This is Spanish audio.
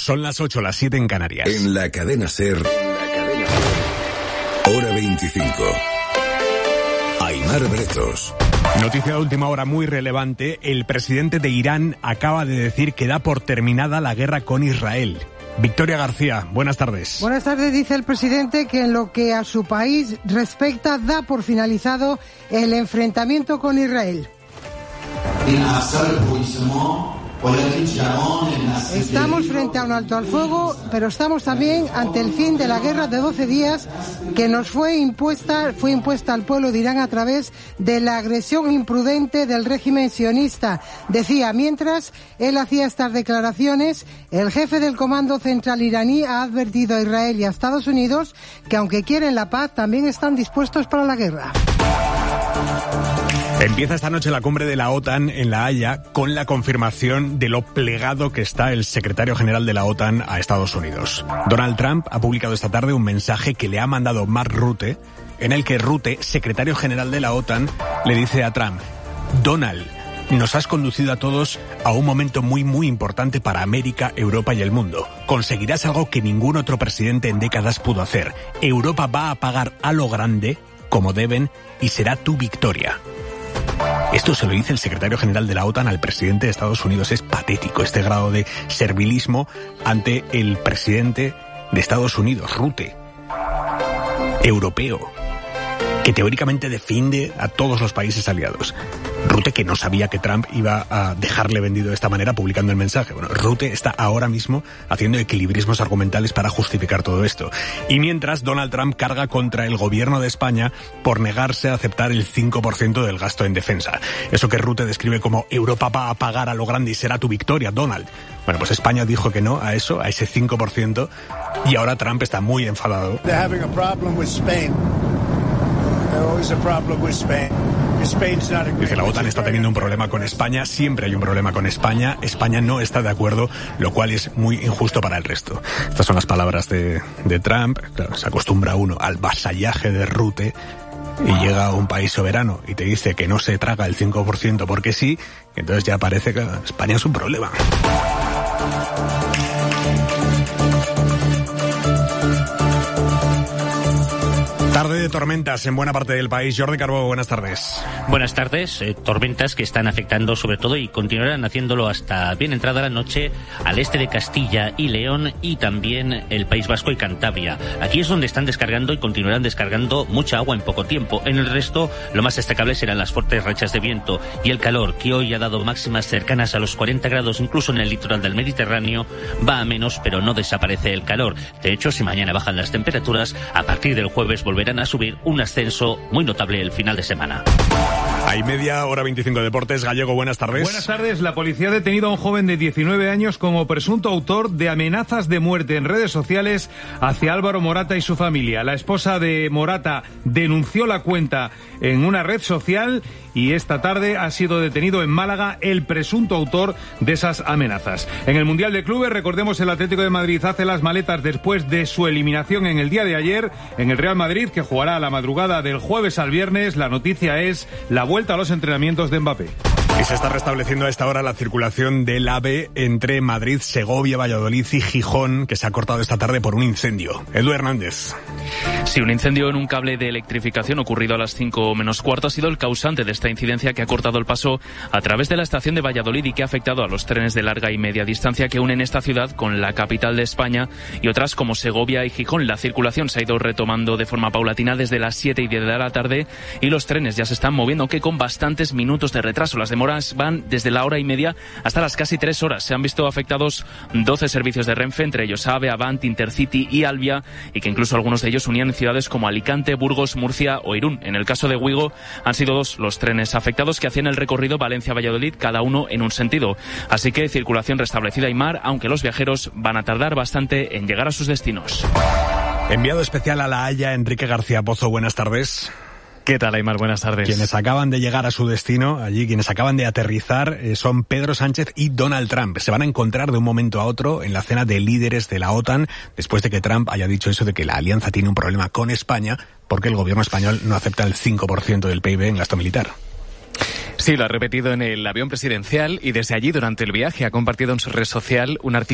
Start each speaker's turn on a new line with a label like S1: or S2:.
S1: Son las 8, las 7 en Canarias.
S2: En la cadena SER, hora 25. Aimar Bretos.
S1: Noticia de última hora muy relevante. El presidente de Irán acaba de decir que da por terminada la guerra con Israel. Victoria García, buenas tardes.
S3: Buenas tardes. Dice el presidente que en lo que a su país respecta da por finalizado el enfrentamiento con Israel. Estamos frente a un alto al fuego, pero estamos también ante el fin de la guerra de 12 días que nos fue impuesta al pueblo de Irán a través de la agresión imprudente del régimen sionista. Decía, mientras él hacía estas declaraciones, el jefe del Comando Central iraní ha advertido a Israel y a Estados Unidos que aunque quieren la paz, también están dispuestos para la guerra.
S1: Empieza esta noche la cumbre de la OTAN en La Haya con la confirmación de lo plegado que está el secretario general de la OTAN a Estados Unidos. Donald Trump ha publicado esta tarde un mensaje que le ha mandado Mark Rutte, en el que Rutte, secretario general de la OTAN, le dice a Trump: Donald, nos has conducido a todos a un momento muy muy importante para América, Europa y el mundo. Conseguirás algo que ningún otro presidente en décadas pudo hacer. Europa va a pagar a lo grande, como deben, y será tu victoria. Esto se lo dice el secretario general de la OTAN al presidente de Estados Unidos. Es patético este grado de servilismo ante el presidente de Estados Unidos, Rutte, europeo, que teóricamente defiende a todos los países aliados. Rutte, que no sabía que Trump iba a dejarle vendido de esta manera publicando el mensaje. Bueno, Rutte está ahora mismo haciendo equilibrismos argumentales para justificar todo esto. Y mientras, Donald Trump carga contra el gobierno de España por negarse a aceptar el 5% del gasto en defensa. Eso que Rutte describe como Europa va a pagar a lo grande y será tu victoria, Donald. Bueno, pues España dijo que no a eso, a ese 5%, y ahora Trump está muy enfadado.
S4: They're having a problem with Spain. There's always a problem with Spain.
S1: Dice, la OTAN está teniendo un problema con España, siempre hay un problema con España, España no está de acuerdo, lo cual es muy injusto para el resto. Estas son las palabras de Trump. Claro, se acostumbra uno al vasallaje de Rutte y llega a un país soberano y te dice que no se traga el 5% porque sí, entonces ya parece que España es un problema. Tarde de tormentas en buena parte del país. Jordi Carbó, buenas tardes.
S5: Buenas tardes. Tormentas que están afectando sobre todo y continuarán haciéndolo hasta bien entrada la noche al este de Castilla y León y también el País Vasco y Cantabria. Aquí es donde están descargando y continuarán descargando mucha agua en poco tiempo. En el resto, lo más destacable serán las fuertes rachas de viento y el calor, que hoy ha dado máximas cercanas a los 40 grados, incluso en el litoral del Mediterráneo. Va a menos, pero no desaparece el calor. De hecho, si mañana bajan las temperaturas, a partir del jueves volverán a subir, un ascenso muy notable el final de semana.
S1: Hay media hora 25 Deportes. Gallego, buenas tardes.
S6: Buenas tardes. La policía ha detenido a un joven de 19 años como presunto autor de amenazas de muerte en redes sociales hacia Álvaro Morata y su familia. La esposa de Morata denunció la cuenta en una red social y esta tarde ha sido detenido en Málaga el presunto autor de esas amenazas. En el Mundial de Clubes, recordemos, el Atlético de Madrid hace las maletas después de su eliminación en el día de ayer en el Real Madrid, que jugará a la madrugada del jueves al viernes. La noticia es la vuelta a los entrenamientos de Mbappé.
S1: Y se está restableciendo a esta hora la circulación del AVE entre Madrid, Segovia, Valladolid y Gijón, que se ha cortado esta tarde por un incendio. Edu Hernández.
S7: Sí, un incendio en un cable de electrificación ocurrido a las 5 menos cuarto ha sido el causante de esta incidencia, que ha cortado el paso a través de la estación de Valladolid y que ha afectado a los trenes de larga y media distancia que unen esta ciudad con la capital de España y otras como Segovia y Gijón. La circulación se ha ido retomando de forma paulatina desde las 7:10 de la tarde y los trenes ya se están moviendo, aunque con bastantes minutos de retraso. Las demoras van desde la hora y media hasta las casi 3 horas. Se han visto afectados 12 servicios de Renfe, entre ellos AVE, Avant, Intercity y Alvia, y que incluso algunos de ellos unían ciudades como Alicante, Burgos, Murcia o Irún. En el caso de Wigo han sido 2 los trenes afectados que hacían el recorrido Valencia-Valladolid, cada uno en un sentido. Así que circulación restablecida y mar, aunque los viajeros van a tardar bastante en llegar a sus destinos.
S1: Enviado especial a La Haya, Enrique García Pozo, buenas tardes.
S8: ¿Qué tal, Aimar? Buenas tardes.
S1: Quienes acaban de llegar a su destino, allí quienes acaban de aterrizar, son Pedro Sánchez y Donald Trump. Se van a encontrar de un momento a otro en la cena de líderes de la OTAN, después de que Trump haya dicho eso de que la alianza tiene un problema con España, porque el gobierno español no acepta el 5% del PIB en gasto militar.
S8: Sí, lo ha repetido en el avión presidencial y desde allí, durante el viaje, ha compartido en su red social un artículo